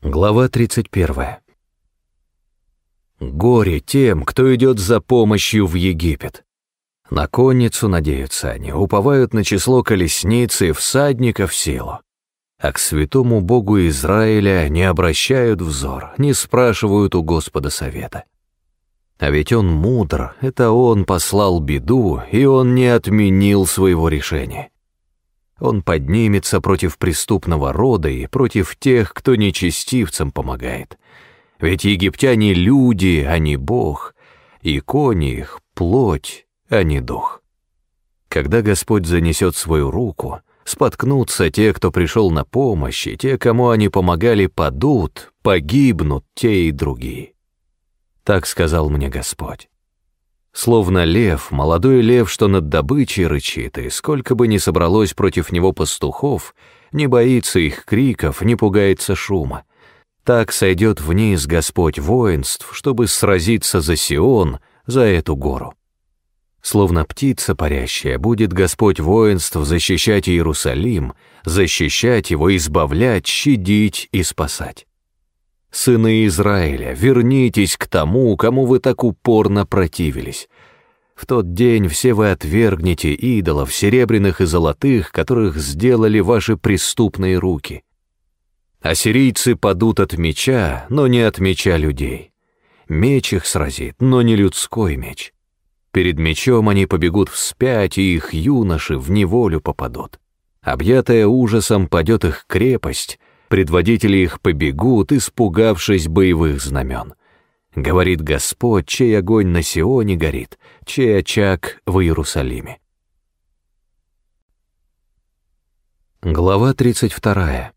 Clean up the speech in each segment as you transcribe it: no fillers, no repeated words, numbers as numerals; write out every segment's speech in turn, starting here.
Глава 31. Горе тем, кто идет за помощью в Египет. На конницу надеются они, уповают на число колесниц и всадников в силу. А к святому Богу Израиля не обращают взор, не спрашивают у Господа совета. А ведь Он мудр, это Он послал беду, и Он не отменил своего решения. Он поднимется против преступного рода и против тех, кто нечестивцам помогает. Ведь египтяне — люди, а не Бог, и кони их — плоть, а не дух. Когда Господь занесет свою руку, споткнутся те, кто пришел на помощь, и те, кому они помогали, падут, погибнут те и другие. Так сказал мне Господь. Словно лев, молодой лев, что над добычей рычит, и сколько бы ни собралось против него пастухов, не боится их криков, не пугается шума. Так сойдет вниз Господь воинств, чтобы сразиться за Сион, за эту гору. Словно птица парящая, будет Господь воинств защищать Иерусалим, защищать его, избавлять, щадить и спасать. Сыны Израиля, вернитесь к тому, кому вы так упорно противились. В тот день все вы отвергнете идолов, серебряных и золотых, которых сделали ваши преступные руки. Ассирийцы падут от меча, но не от меча людей. Меч их сразит, но не людской меч. Перед мечом они побегут вспять, и их юноши в неволю попадут. Объятая ужасом падет их крепость, предводители их побегут, испугавшись боевых знамен. Говорит Господь, чей огонь на Сионе горит, чей очаг в Иерусалиме. Глава 32.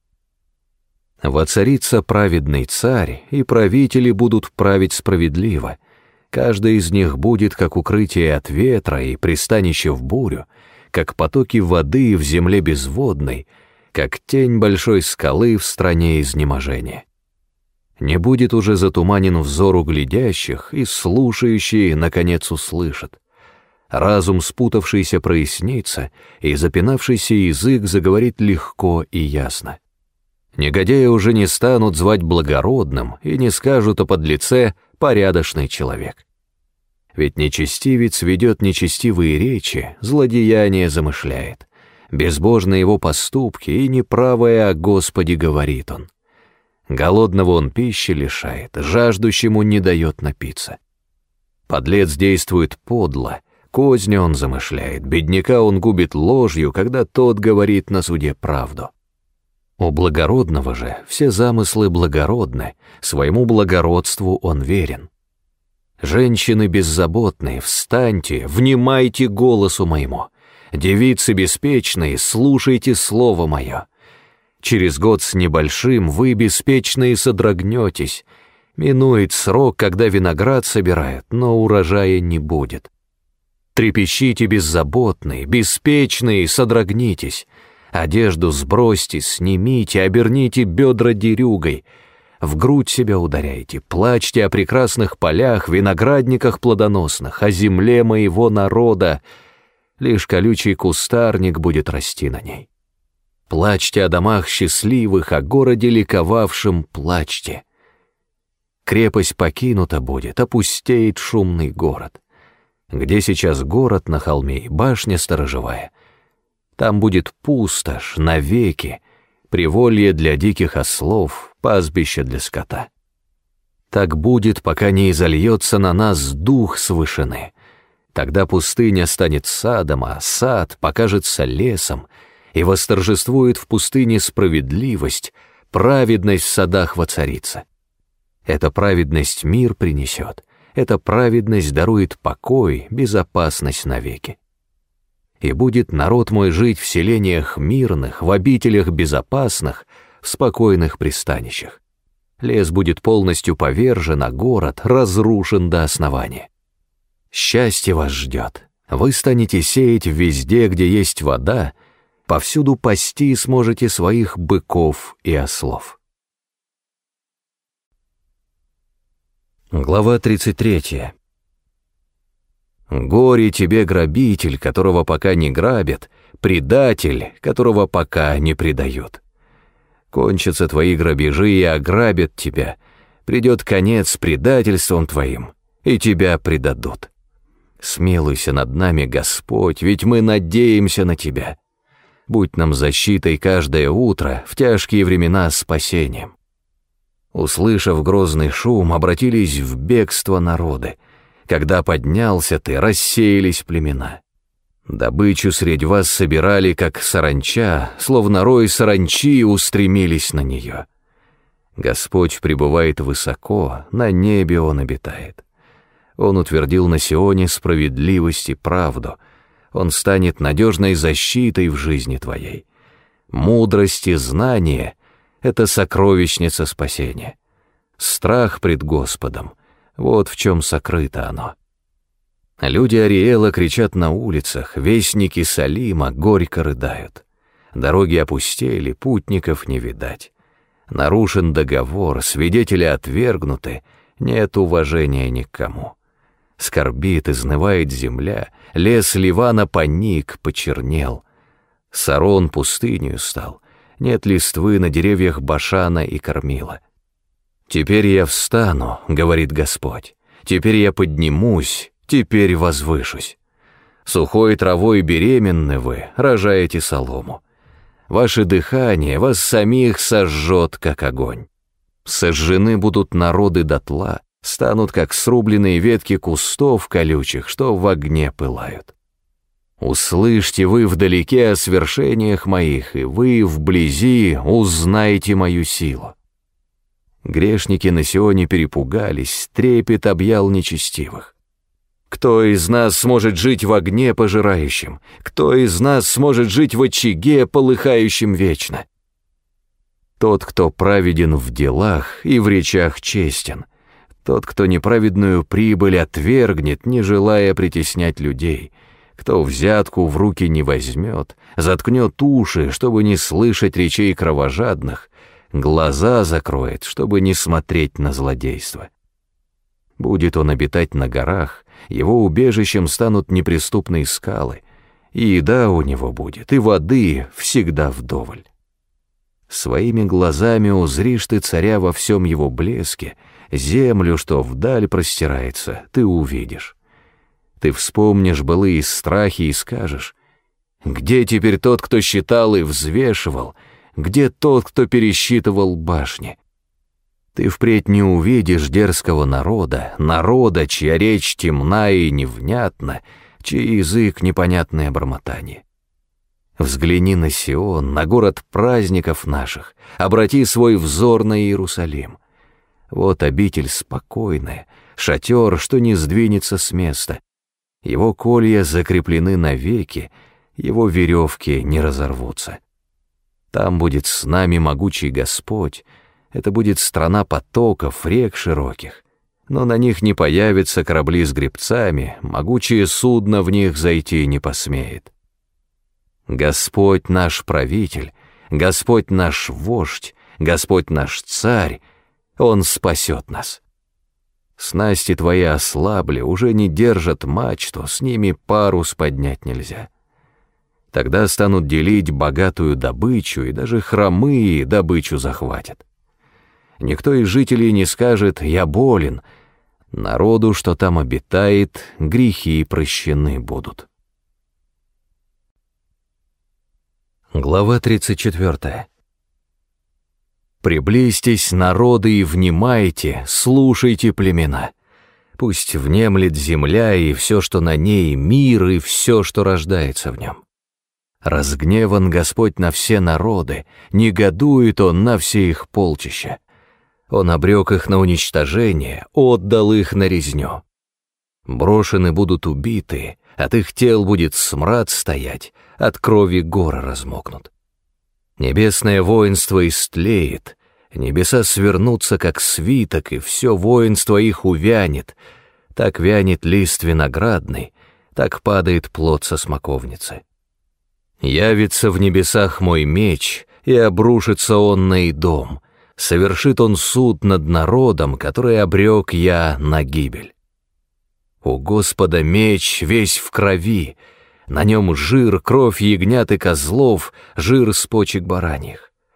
Воцарится праведный царь, и правители будут править справедливо. Каждый из них будет как укрытие от ветра и пристанище в бурю, как потоки воды в земле безводной, как тень большой скалы в стране изнеможения. Не будет уже затуманен взор глядящих, и слушающие, наконец, услышат. Разум спутавшийся прояснится, и запинавшийся язык заговорит легко и ясно. Негодяи уже не станут звать благородным и не скажут о подлеце «порядочный человек». Ведь нечестивец ведет нечестивые речи, злодеяние замышляет. Безбожны его поступки, и неправое о Господе говорит он. Голодного он пищи лишает, жаждущему не дает напиться. Подлец действует подло, козни он замышляет, бедняка он губит ложью, когда тот говорит на суде правду. У благородного же все замыслы благородны, своему благородству он верен. Женщины беззаботные, встаньте, внимайте голосу моему. Девицы беспечные, слушайте слово мое. Через год с небольшим вы, беспечные, содрогнетесь. Минует срок, когда виноград собирают, но урожая не будет. Трепещите беззаботные, беспечные, содрогнитесь. Одежду сбросьте, снимите, оберните бедра дерюгой. В грудь себя ударяйте, плачьте о прекрасных полях, виноградниках плодоносных, о земле моего народа. Лишь колючий кустарник будет расти на ней. Плачьте о домах счастливых, о городе ликовавшем плачьте. Крепость покинута будет, опустеет шумный город. Где сейчас город на холме и башня сторожевая? Там будет пустошь навеки, приволье для диких ослов, пастбище для скота. Так будет, пока не изольется на нас дух с вышины. Тогда пустыня станет садом, а сад покажется лесом, и восторжествует в пустыне справедливость, праведность в садах воцарится. Эта праведность мир принесет, эта праведность дарует покой, безопасность навеки. И будет народ мой жить в селениях мирных, в обителях безопасных, в спокойных пристанищах. Лес будет полностью повержен, а город разрушен до основания. Счастье вас ждет. Вы станете сеять везде, где есть вода, повсюду пасти сможете своих быков и ослов. Глава 33. Горе тебе, грабитель, которого пока не грабят, предатель, которого пока не предают. Кончатся твои грабежи и ограбят тебя. Придет конец предательством твоим, и тебя предадут. Смилуйся над нами, Господь, ведь мы надеемся на Тебя. Будь нам защитой каждое утро, в тяжкие времена спасением. Услышав грозный шум, обратились в бегство народы. Когда поднялся ты, рассеялись племена. Добычу средь вас собирали, как саранча, словно рой саранчи устремились на нее. Господь пребывает высоко, на небе Он обитает. Он утвердил на Сионе справедливость и правду. Он станет надежной защитой в жизни твоей. Мудрость и знание — это сокровищница спасения. Страх пред Господом — вот в чем сокрыто оно. Люди Ариэла кричат на улицах, вестники Салима горько рыдают. Дороги опустели, путников не видать. Нарушен договор, свидетели отвергнуты, нет уважения ни к кому. Скорбит, изнывает земля, лес Ливана поник, почернел. Сарон пустынью стал, нет листвы на деревьях Башана и Кармила. «Теперь я встану, — говорит Господь, — теперь я поднимусь, теперь возвышусь. Сухой травой беременны вы, рожаете солому. Ваше дыхание вас самих сожжет, как огонь. Сожжены будут народы дотла, станут, как срубленные ветки кустов колючих, что в огне пылают. Услышьте вы вдалеке о свершениях моих, и вы вблизи узнаете мою силу». Грешники на Сионе перепугались, трепет объял нечестивых. Кто из нас сможет жить в огне пожирающем? Кто из нас сможет жить в очаге, полыхающем вечно? Тот, кто праведен в делах и в речах честен, тот, кто неправедную прибыль отвергнет, не желая притеснять людей, кто взятку в руки не возьмет, заткнет уши, чтобы не слышать речей кровожадных, глаза закроет, чтобы не смотреть на злодейство. Будет он обитать на горах, его убежищем станут неприступные скалы, и еда у него будет, и воды всегда вдоволь. Своими глазами узришь ты царя во всем его блеске, землю, что вдаль простирается, ты увидишь. Ты вспомнишь былые страхи и скажешь: где теперь тот, кто считал и взвешивал, где тот, кто пересчитывал башни? Ты впредь не увидишь дерзкого народа, чья речь темна и невнятна, чей язык непонятное бормотание. Взгляни на Сион, на город праздников наших, обрати свой взор на Иерусалим. Вот обитель спокойная, шатер, что не сдвинется с места. Его колья закреплены навеки, его веревки не разорвутся. Там будет с нами могучий Господь. Это будет страна потоков, рек широких, но на них не появятся корабли с гребцами, могучее судно в них зайти не посмеет. Господь наш правитель, Господь наш вождь, Господь наш царь, Он спасет нас. Снасти твои ослабли, уже не держат мачту, с ними парус поднять нельзя. Тогда станут делить богатую добычу, и даже хромые добычу захватят. Никто из жителей не скажет: «Я болен». Народу, что там обитает, грехи прощены будут. Глава 34. «Приблизьтесь, народы, и внимайте, слушайте, племена. Пусть внемлет земля и все, что на ней, мир и все, что рождается в нем. Разгневан Господь на все народы, негодует Он на все их полчища. Он обрек их на уничтожение, отдал их на резню. Брошены будут убиты, от их тел будет смрад стоять, от крови горы размокнут. Небесное воинство истлеет, небеса свернутся, как свиток, и все воинство их увянет. Так вянет лист виноградный, так падает плод со смоковницы. Явится в небесах мой меч, и обрушится он на Идом. Совершит он суд над народом, который обрек я на гибель. У Господа меч весь в крови, на нем жир, кровь ягнят и козлов, жир с почек бараньих.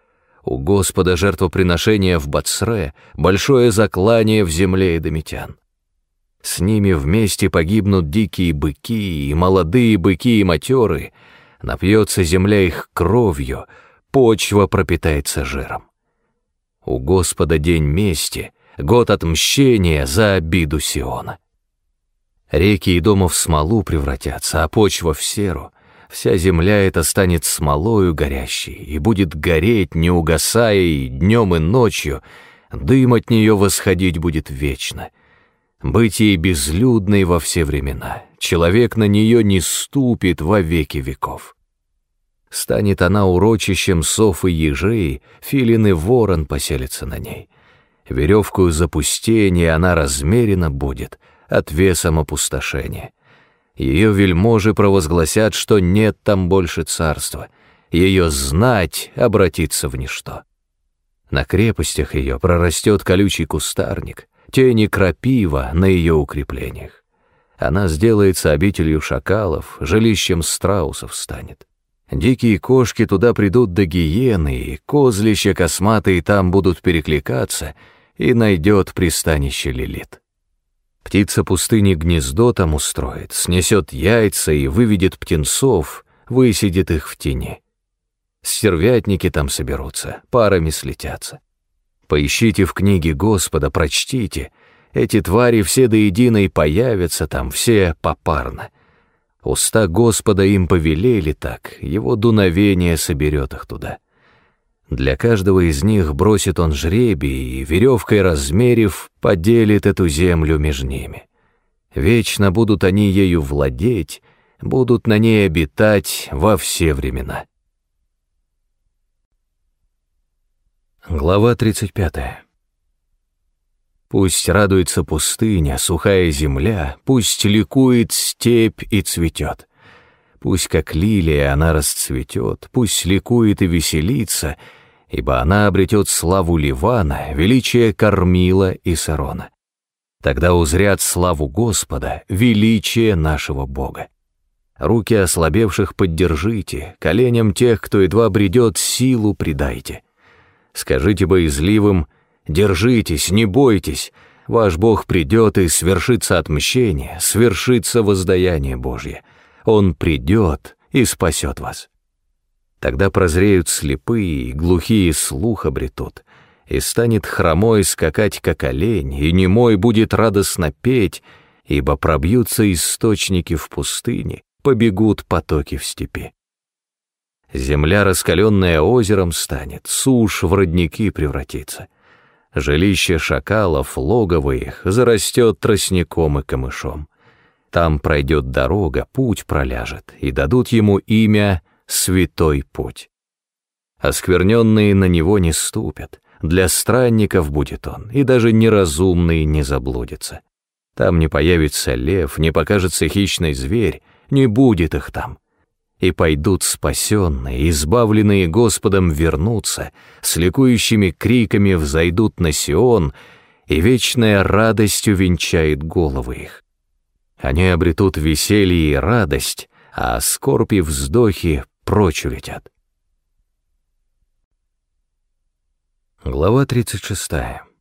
У Господа жертвоприношение в Боцре, большое заклание в земле эдомитян. С ними вместе погибнут дикие быки, и молодые быки и матеры, напьется земля их кровью, почва пропитается жиром. У Господа день мести, год отмщения за обиду Сиона. Реки Идома в смолу превратятся, а почва в серу. Вся земля эта станет смолою горящей, и будет гореть, не угасая, и днем, и ночью, дым от нее восходить будет вечно. Быть ей безлюдной во все времена, человек на нее не ступит во веки веков. Станет она урочищем сов и ежей, филин и ворон поселится на ней. Веревкою запустения она размерена будет, отвесом опустошения. Ее вельможи провозгласят, что нет там больше царства, ее знать обратится в ничто. На крепостях ее прорастет колючий кустарник, тени крапива на ее укреплениях. Она сделается обителью шакалов, жилищем страусов станет. Дикие кошки туда придут до гиены, и козлища косматые там будут перекликаться, и найдет пристанище Лилит. Птица пустыни гнездо там устроит, снесет яйца и выведет птенцов, высидит их в тени. Стервятники там соберутся, парами слетятся. Поищите в книге Господа, прочтите, эти твари все до единой появятся там, все попарно. Уста Господа им повелели так, его дуновение соберет их туда. Для каждого из них бросит он жребий и, веревкой размерив, поделит эту землю между ними. Вечно будут они ею владеть, будут на ней обитать во все времена. Глава 35. Пусть радуется пустыня, сухая земля, пусть ликует степь и цветет. Пусть, как лилия, она расцветет, пусть ликует и веселится, ибо она обретет славу Ливана, величие Кормила и Сарона. Тогда узрят славу Господа, величие нашего Бога. Руки ослабевших поддержите, коленям тех, кто едва бредет, силу придайте. Скажите боязливым: держитесь, не бойтесь, ваш Бог придет, и свершится отмщение, свершится воздаяние Божье. Он придет и спасет вас. Тогда прозреют слепые, и глухие слух обретут, и станет хромой скакать, как олень, и немой будет радостно петь, ибо пробьются источники в пустыне, побегут потоки в степи. Земля, раскаленная озером, станет, сушь в родники превратится. Жилище шакалов, логово их, зарастет тростником и камышом. Там пройдет дорога, путь проляжет, и дадут ему имя «Святой путь». Оскверненные на него не ступят, для странников будет он, и даже неразумный не заблудится. Там не появится лев, не покажется хищный зверь, не будет их там. И пойдут спасенные, избавленные Господом вернутся, с ликующими криками взойдут на Сион, и вечная радость увенчает головы их. Они обретут веселье и радость, а скорбь и вздохи прочь улетят. Глава 36.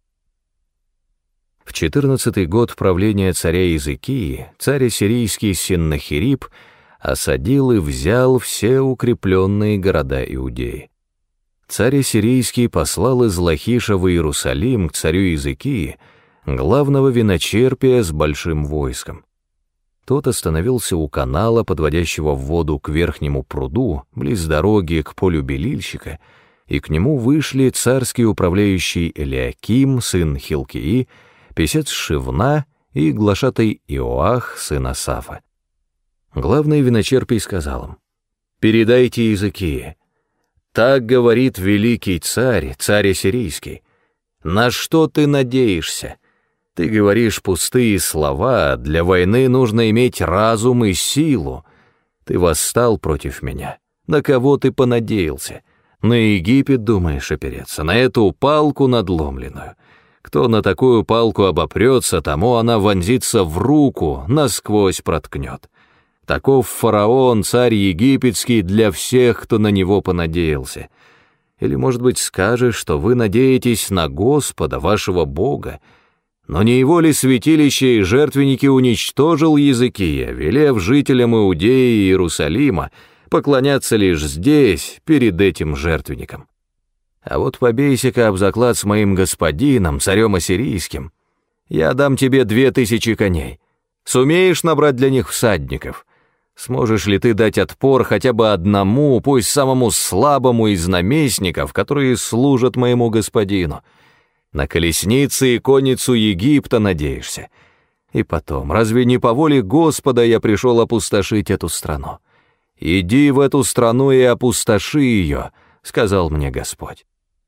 В 14-й год правления царя Иезекии царь ассирийский Сеннахериб осадил и взял все укрепленные города Иудеи. Царь ассирийский послал из Лахиша в Иерусалим к царю Иезекии главного виночерпия с большим войском. Тот остановился у канала, подводящего в воду к верхнему пруду, близ дороги к полю белильщика, и к нему вышли царский управляющий Элиаким, сын Хилкии, писец Шивна и глашатай Иоах, сын Асафа. Главный виночерпий сказал им: «Передайте Иезекии, так говорит великий царь, царь ассирийский. На что ты надеешься? Ты говоришь пустые слова, для войны нужно иметь разум и силу. Ты восстал против меня. На кого ты понадеялся? На Египет думаешь опереться, на эту палку надломленную? Кто на такую палку обопрется, тому она вонзится в руку, насквозь проткнет. Таков фараон, царь египетский, для всех, кто на него понадеялся. Или, может быть, скажешь, что вы надеетесь на Господа, вашего Бога, но не его ли святилище и жертвенники уничтожил Езекия, велев жителям Иудеи и Иерусалима поклоняться лишь здесь, перед этим жертвенником? А вот побейся-ка об заклад с моим господином, царем ассирийским. Я дам тебе 2000 коней. Сумеешь набрать для них всадников? Сможешь ли ты дать отпор хотя бы одному, пусть самому слабому из наместников, которые служат моему господину? На колесницы и конницу Египта надеешься? И потом, разве не по воле Господа я пришел опустошить эту страну? Иди в эту страну и опустоши ее, сказал мне Господь.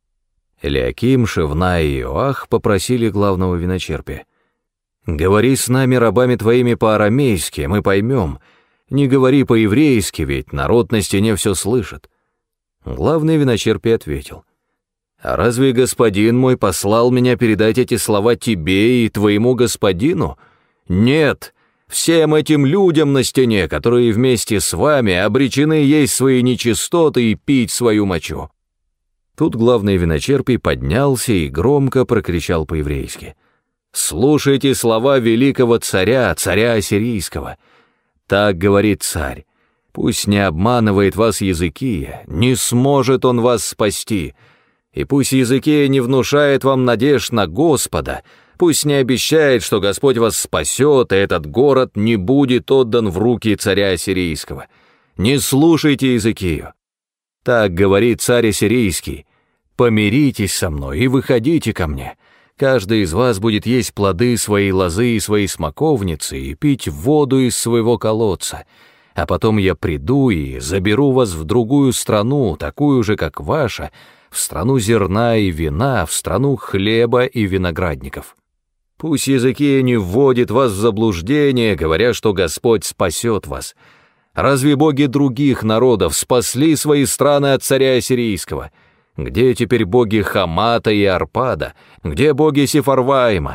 Элиаким, Шевна и Иоах попросили главного виночерпия: «Говори с нами, рабами твоими, по-арамейски, мы поймем. Не говори по-еврейски, ведь народ на стене все слышит». Главный виночерпий ответил: «А разве господин мой послал меня передать эти слова тебе и твоему господину? Нет, всем этим людям на стене, которые вместе с вами обречены есть свои нечистоты и пить свою мочу». Тут главный виночерпий поднялся и громко прокричал по-еврейски: «Слушайте слова великого царя, царя ассирийского. Так говорит царь: пусть не обманывает вас Езекия, не сможет он вас спасти, и пусть Езекия не внушает вам надежд на Господа, пусть не обещает, что Господь вас спасет, и этот город не будет отдан в руки царя ассирийского. Не слушайте Езекию. Так говорит царь ассирийский: помиритесь со мной и выходите ко мне. Каждый из вас будет есть плоды своей лозы и своей смоковницы и пить воду из своего колодца, а потом я приду и заберу вас в другую страну, такую же, как ваша, в страну зерна и вина, в страну хлеба и виноградников. Пусть Езекия не вводит вас в заблуждение, говоря, что Господь спасет вас. Разве боги других народов спасли свои страны от царя ассирийского? Где теперь боги Хамата и Арпада? Где боги Сефарваима?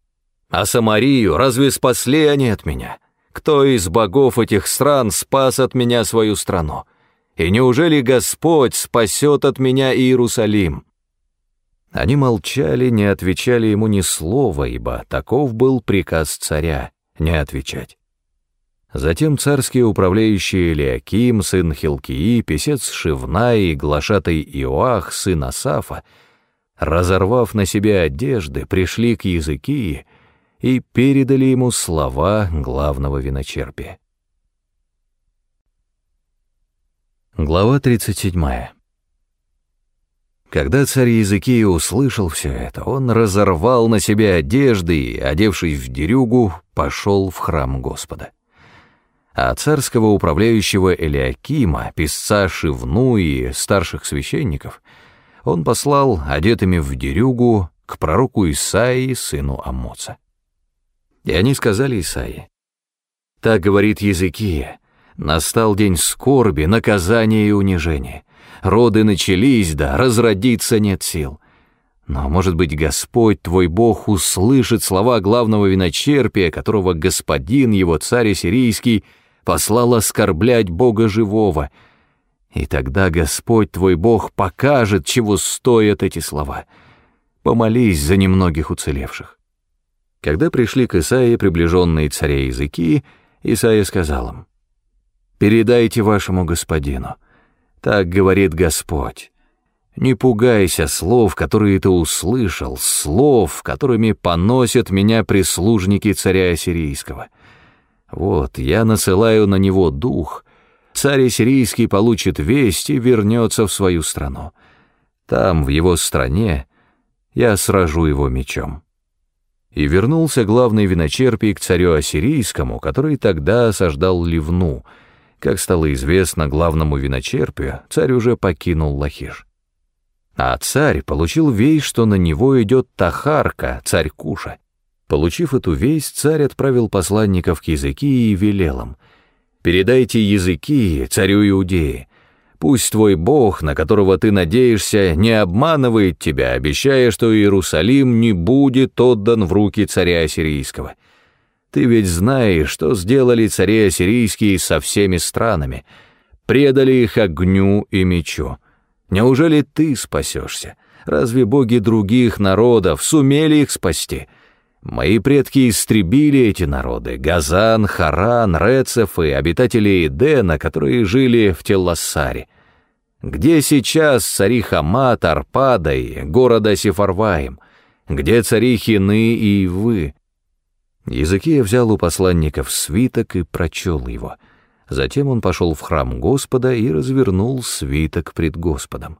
А Самарию разве спасли они от меня? Кто из богов этих стран спас от меня свою страну? И неужели Господь спасет от меня Иерусалим?» Они молчали, не отвечали ему ни слова, ибо таков был приказ царя — не отвечать. Затем царские управляющие Элиаким, сын Хилкии, писец Шевна и глашатай Иоах, сын Асафа, разорвав на себе одежды, пришли к Езекии и передали ему слова главного виночерпия. Глава 37. Когда царь Езекия услышал все это, он разорвал на себе одежды и, одевшись в дерюгу, пошел в храм Господа. А царского управляющего Элиакима, писца Шевну и старших священников он послал, одетыми в дерюгу, к пророку Исаии, сыну Амоца. И они сказали Исаии: «Так говорит Езекия: настал день скорби, наказания и унижения. Роды начались, да разродиться нет сил. Но, может быть, Господь твой Бог услышит слова главного виночерпия, которого господин его, царь ассирийский, послал оскорблять Бога живого. И тогда Господь твой Бог покажет, чего стоят эти слова. Помолись за немногих уцелевших». Когда пришли к Исаии приближенные царя Езекии, Исаия сказал им: «Передайте вашему господину: так говорит Господь, не пугайся слов, которые ты услышал, слов, которыми поносят меня прислужники царя ассирийского. Вот, я насылаю на него дух, царь ассирийский получит весть и вернется в свою страну. Там, в его стране, я сражу его мечом». И вернулся главный виночерпий к царю ассирийскому, который тогда осаждал Ливну. Как стало известно главному виночерпию, царь уже покинул Лахиш. А царь получил весть, что на него идет Тахарка, царь Куша. Получив эту весть, царь отправил посланников к Езекии и велел им: «Передайте Езекии, царю Иудеи, пусть твой Бог, на которого ты надеешься, не обманывает тебя, обещая, что Иерусалим не будет отдан в руки царя ассирийского. Ты ведь знаешь, что сделали цари ассирийские со всеми странами, предали их огню и мечу. Неужели ты спасешься? Разве боги других народов сумели их спасти? Мои предки истребили эти народы: Газан, Харан, Рецеф и обитатели Эдена, которые жили в Теллассаре. Где сейчас цари Хамат, Арпада и города Сефарваим? Где цари Хины и вы?» Иезекия взял у посланников свиток и прочел его. Затем он пошел в храм Господа и развернул свиток пред Господом.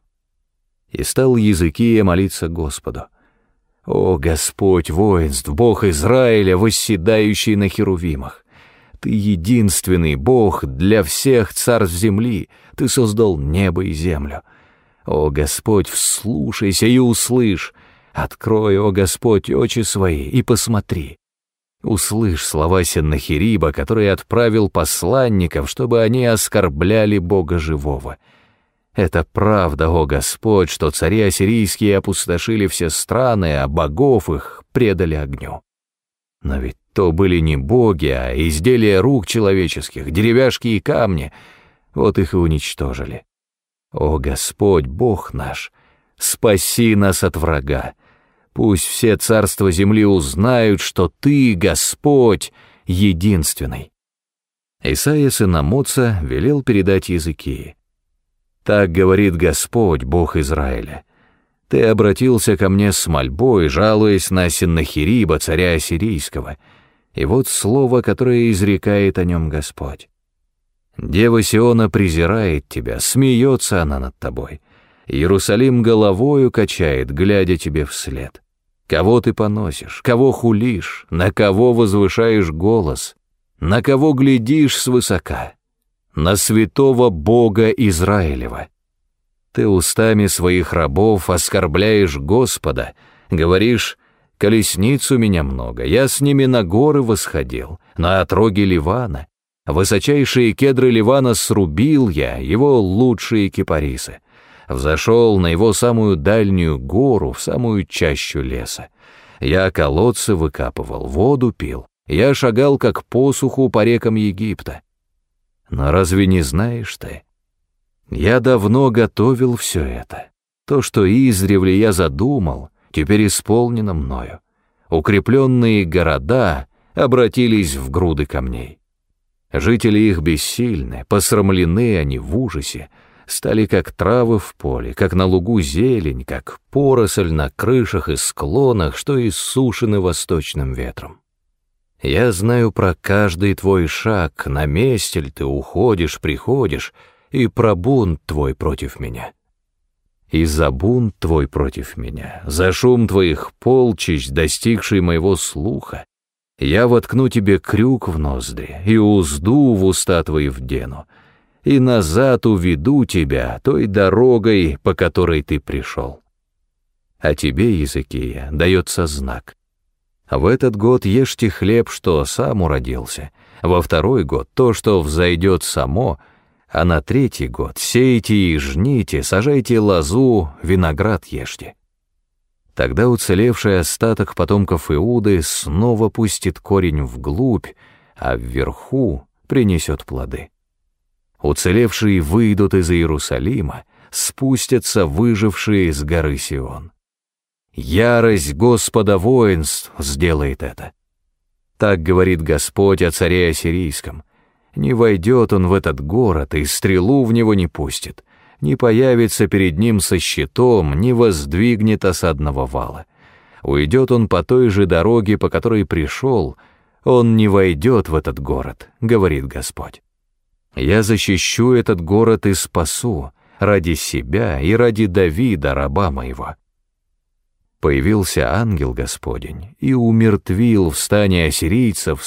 И стал Иезекия молиться Господу: «О Господь воинств, Бог Израиля, восседающий на херувимах! Ты единственный Бог для всех царств земли, Ты создал небо и землю. О Господь, вслушайся и услышь, открой, о Господь, очи свои и посмотри. Услышь слова Сеннахериба, который отправил посланников, чтобы они оскорбляли Бога живого. Это правда, о Господь, что цари ассирийские опустошили все страны, а богов их предали огню. Но ведь то были не боги, а изделия рук человеческих, деревяшки и камни, вот их и уничтожили. О Господь, Бог наш, спаси нас от врага. Пусть все царства земли узнают, что Ты, Господь, единственный». Исайя сын Амоца велел передать Иезекии: «Так говорит Господь, Бог Израиля: Ты обратился ко мне с мольбой, жалуясь на Сеннахериба, царя ассирийского, и вот слово, которое изрекает о нем Господь. Дева Сиона презирает тебя, смеется она над тобой. Иерусалим головою качает, глядя тебе вслед. Кого ты поносишь, кого хулишь, на кого возвышаешь голос, на кого глядишь свысока? На святого Бога Израилева. Ты устами своих рабов оскорбляешь Господа, говоришь: колесниц у меня много, я с ними на горы восходил, на отроги Ливана. Высочайшие кедры Ливана срубил я, его лучшие кипарисы. Взошел на его самую дальнюю гору, в самую чащу леса. Я колодцы выкапывал, воду пил, я шагал как посуху по рекам Египта. Но разве не знаешь ты? Я давно готовил все это. То, что издревле я задумал, теперь исполнено мною. Укрепленные города обратились в груды камней. Жители их бессильны, посрамлены они в ужасе, стали как травы в поле, как на лугу зелень, как поросль на крышах и склонах, что иссушены восточным ветром. Я знаю про каждый твой шаг, на месте ли ты уходишь, приходишь, и про бунт твой против меня. И за бунт твой против меня, за шум твоих полчищ, достигший моего слуха, я воткну тебе крюк в ноздри и узду в уста твои вдену, и назад уведу тебя той дорогой, по которой ты пришел. А тебе, Иезекия, дается знак. В этот год ешьте хлеб, что сам уродился, во второй год то, что взойдет само, а на третий год сейте и жните, сажайте лозу, виноград ешьте. Тогда уцелевший остаток потомков Иуды снова пустит корень вглубь, а вверху принесет плоды. Уцелевшие выйдут из Иерусалима, спустятся выжившие с горы Сион. Ярость Господа воинств сделает это. Так говорит Господь о царе ассирийском. Не войдет он в этот город, и стрелу в него не пустит, не появится перед ним со щитом, не воздвигнет осадного вала. Уйдет он по той же дороге, по которой пришел, он не войдет в этот город, говорит Господь. Я защищу этот город и спасу ради себя и ради Давида, раба моего». Появился ангел Господень и умертвил в стане ассирийцев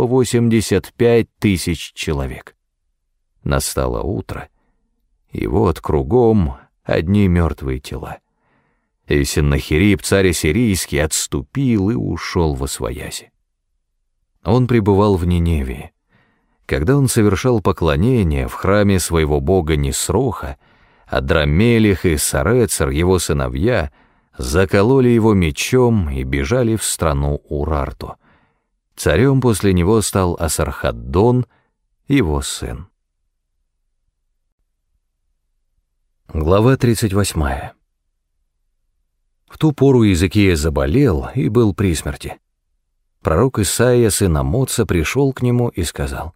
185 тысяч человек. Настало утро, и вот кругом одни мертвые тела. И Сеннахериб, царь ассирийский, отступил и ушел восвояси. Он пребывал в Ниневии. Когда он совершал поклонение в храме своего бога Нисроха, Адраммелех и Сарецер, его сыновья, закололи его мечом и бежали в страну Урарту. Царем после него стал Асархаддон, его сын. Глава 38. В ту пору Иезекия заболел и был при смерти. Пророк Исаия, сын Амоца, пришел к нему и сказал: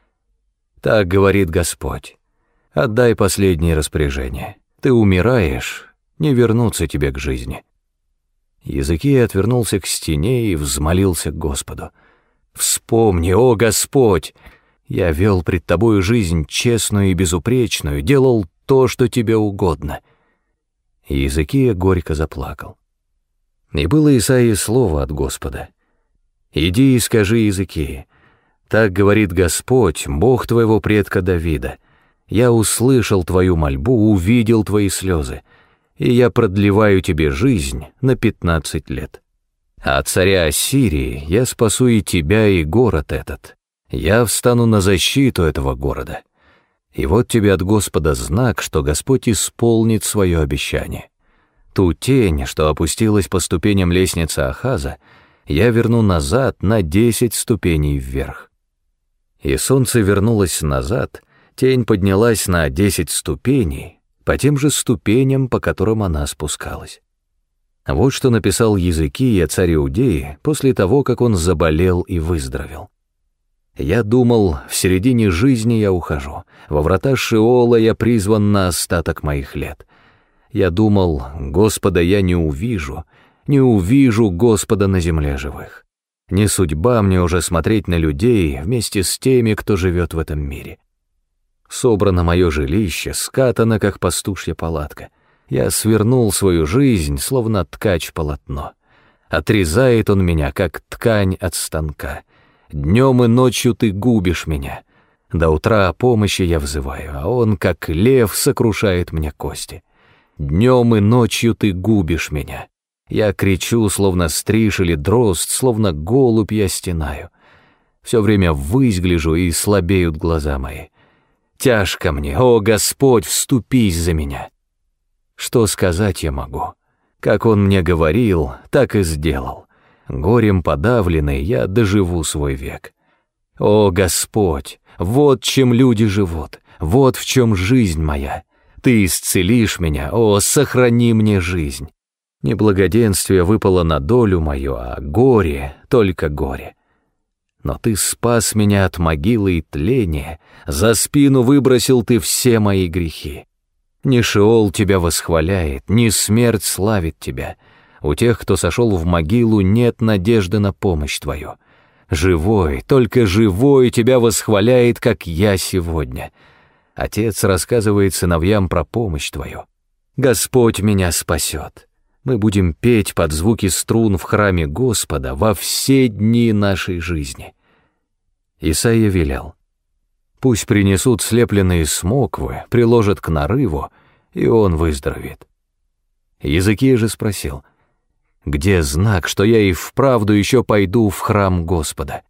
«Так говорит Господь, отдай последние распоряжения. Ты умираешь, не вернуться тебе к жизни». Иезекия отвернулся к стене и взмолился к Господу: «Вспомни, о Господь! Я вел пред Тобою жизнь честную и безупречную, делал то, что Тебе угодно». Иезекия горько заплакал. И было Исаии слово от Господа: «Иди и скажи Иезекии, так говорит Господь, Бог твоего предка Давида: я услышал твою мольбу, увидел твои слезы, и я продлеваю тебе жизнь на 15 лет. А от царя Ассирии я спасу и тебя, и город этот. Я встану на защиту этого города. И вот тебе от Господа знак, что Господь исполнит свое обещание. Ту тень, что опустилась по ступеням лестницы Ахаза, я верну назад на 10 ступеней вверх». И солнце вернулось назад, тень поднялась на 10 ступеней, по тем же ступеням, по которым она спускалась. Вот что написал Иезекия, царь Иудеи, после того, как он заболел и выздоровел. «Я думал, в середине жизни я ухожу, во врата Шеола я призван на остаток моих лет. Я думал, Господа я не увижу Господа на земле живых. Не судьба мне уже смотреть на людей вместе с теми, кто живет в этом мире. Собрано мое жилище, скатано, как пастушья палатка. Я свернул свою жизнь, словно ткач полотно. Отрезает он меня, как ткань от станка. Днем и ночью ты губишь меня. До утра о помощи я взываю, а он, как лев, сокрушает мне кости. Днем и ночью ты губишь меня. Я кричу, словно стриж или дрозд, словно голубь я стенаю. Все время ввысь гляжу, и слабеют глаза мои. Тяжко мне, о Господь, вступись за меня. Что сказать я могу? Как он мне говорил, так и сделал. Горем подавленный я доживу свой век. О Господь, вот чем люди живут, вот в чем жизнь моя. Ты исцелишь меня, о, сохрани мне жизнь. Неблагоденствие выпало на долю мою, а горе, только горе. Но ты спас меня от могилы и тления, за спину выбросил ты все мои грехи. Не Шеол тебя восхваляет, не смерть славит тебя. У тех, кто сошел в могилу, нет надежды на помощь твою. Живой, только живой тебя восхваляет, как я сегодня. Отец рассказывает сыновьям про помощь твою. Господь меня спасет. Мы будем петь под звуки струн в храме Господа во все дни нашей жизни». Исаия велел: «Пусть принесут слепленные смоквы, приложат к нарыву, и он выздоровеет». Иезекия же спросил: «Где знак, что я и вправду еще пойду в храм Господа?»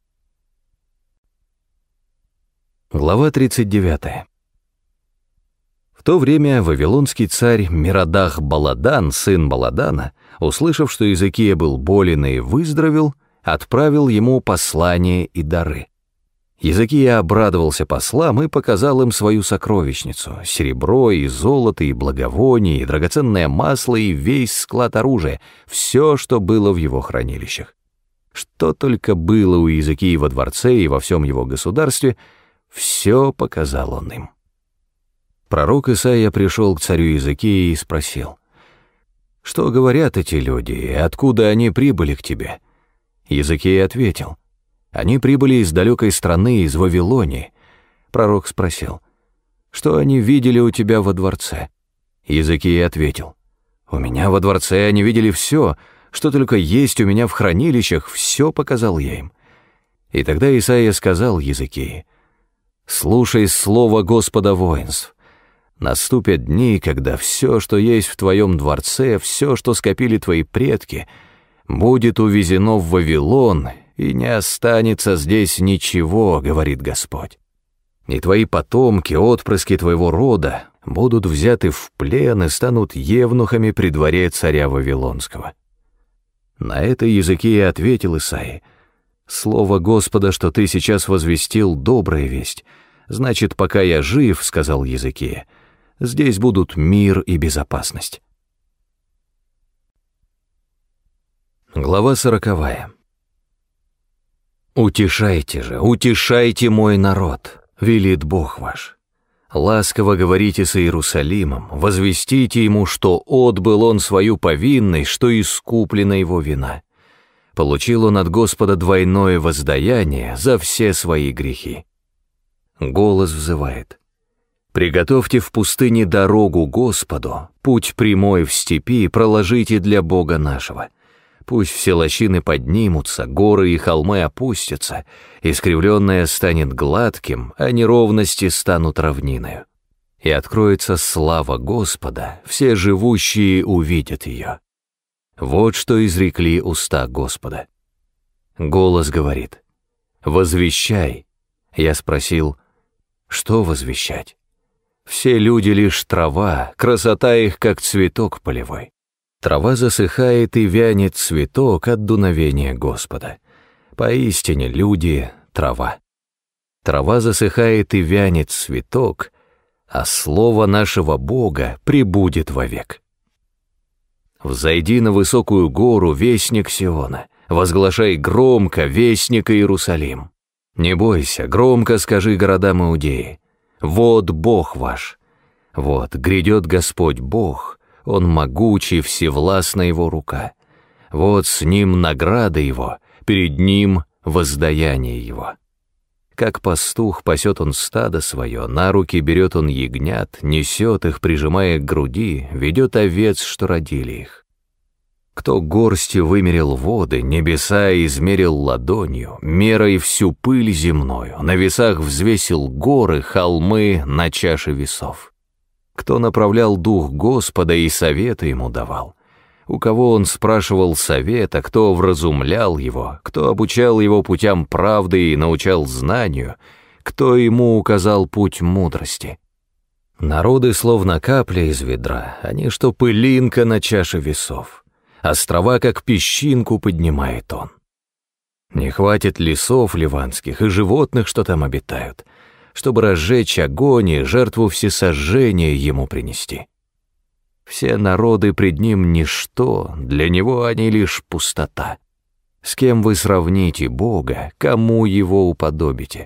Глава 39. В то время вавилонский царь Мирадах-Баладан, сын Баладана, услышав, что Иезекия был болен и выздоровел, отправил ему послание и дары. Иезекия обрадовался послам и показал им свою сокровищницу: серебро и золото, и благовония, и драгоценное масло, и весь склад оружия, все, что было в его хранилищах. Что только было у Иезекии во дворце и во всем его государстве, все показал он им. Пророк Исаия пришел к царю Иезекии и спросил: «Что говорят эти люди, и откуда они прибыли к тебе?» Иезекия ответил: «Они прибыли из далекой страны, из Вавилонии». Пророк спросил: «Что они видели у тебя во дворце?» Иезекия ответил: «У меня во дворце они видели все, что только есть у меня в хранилищах, все показал я им». И тогда Исаия сказал Иезекии: «Слушай слово Господа воинств. Наступят дни, когда все, что есть в твоем дворце, все, что скопили твои предки, будет увезено в Вавилон, и не останется здесь ничего, говорит Господь. И твои потомки, отпрыски твоего рода, будут взяты в плен и станут евнухами при дворе царя Вавилонского». На это Иезекия ответил Исаии: «Слово Господа, что ты сейчас возвестил, добрая весть. Значит, пока я жив, — сказал Иезекия, — Здесь будут мир и безопасность. Глава 40. «Утешайте мой народ, велит Бог ваш. Ласково говорите с Иерусалимом, возвестите ему, что отбыл он свою повинность, что искуплена его вина. Получил он от Господа двойное воздаяние за все свои грехи». Голос взывает: «Приготовьте в пустыне дорогу Господу, путь прямой в степи проложите для Бога нашего. Пусть все лощины поднимутся, горы и холмы опустятся, искривленное станет гладким, а неровности станут равниною. И откроется слава Господа, все живущие увидят ее». Вот что изрекли уста Господа. Голос говорит: «Возвещай». Я спросил: что возвещать? Все люди лишь трава, красота их, как цветок полевой. Трава засыхает и вянет цветок от дуновения Господа. Поистине люди — трава. Трава засыхает и вянет цветок, а слово нашего Бога пребудет вовек. Взойди на высокую гору, вестник Сиона, возглашай громко, вестник Иерусалим. Не бойся, громко скажи городам Иудеи: вот Бог ваш, вот грядет Господь Бог, Он могучий, всевластна Его рука. Вот с Ним награда Его, перед Ним воздаяние Его. Как пастух пасет Он стадо свое, на руки берет Он ягнят, несет их, прижимая к груди, ведет овец, что родили их. Кто горстью вымерил воды, небеса измерил ладонью, мерой всю пыль земною, на весах взвесил горы, холмы на чаше весов. Кто направлял дух Господа и советы ему давал? У кого он спрашивал совета, кто вразумлял его, кто обучал его путям правды и научал знанию, кто ему указал путь мудрости? Народы словно капля из ведра, они что пылинка на чаше весов. Острова, как песчинку, поднимает он. Не хватит лесов ливанских и животных, что там обитают, чтобы разжечь огонь и жертву всесожжения ему принести. Все народы пред ним ничто, для него они лишь пустота. С кем вы сравните Бога, кому его уподобите?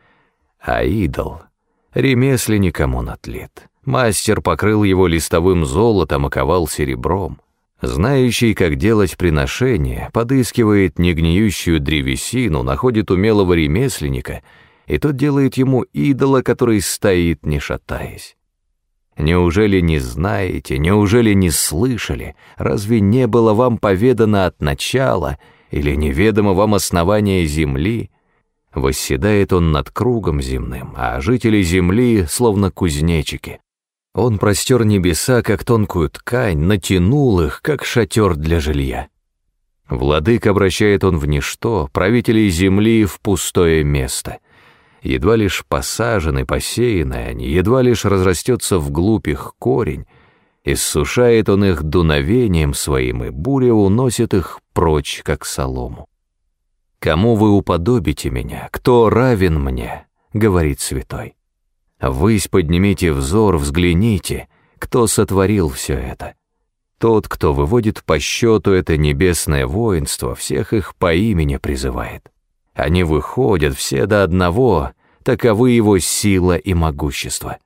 А идол, ремесленником он отлит, мастер покрыл его листовым золотом, оковал серебром. Знающий, как делать приношение, подыскивает негниющую древесину, находит умелого ремесленника, и тот делает ему идола, который стоит, не шатаясь. Неужели не знаете, неужели не слышали, разве не было вам поведано от начала, или неведомо вам основание земли? Восседает он над кругом земным, а жители земли словно кузнечики. Он простер небеса, как тонкую ткань, натянул их, как шатер для жилья. Владык обращает он в ничто, правителей земли в пустое место. Едва лишь посажены, посеяны они, едва лишь разрастется вглубь их корень, иссушает он их дуновением своим, и буря уносит их прочь, как солому. «Кому вы уподобите меня? Кто равен мне?» — говорит святой. «Ввысь поднимите взор, взгляните, кто сотворил все это. Тот, кто выводит по счету это небесное воинство, всех их по имени призывает. Они выходят все до одного, таковы его сила и могущество.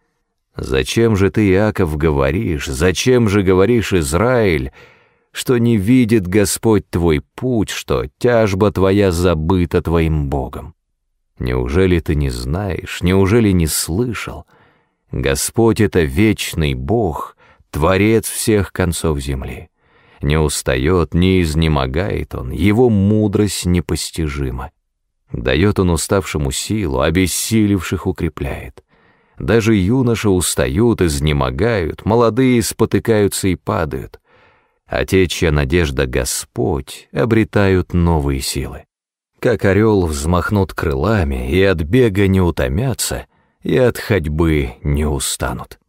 Зачем же ты, Иаков, говоришь, зачем же говоришь, Израиль, что не видит Господь твой путь, что тяжба твоя забыта твоим Богом? Неужели ты не знаешь, неужели не слышал? Господь — это вечный Бог, Творец всех концов земли. Не устает, не изнемогает он, его мудрость непостижима. Дает он уставшему силу, обессилевших укрепляет. Даже юноши устают, изнемогают, молодые спотыкаются и падают. А те, чья надежда Господь, обретают новые силы. Как орел взмахнут крылами, и от бега не утомятся, и от ходьбы не устанут.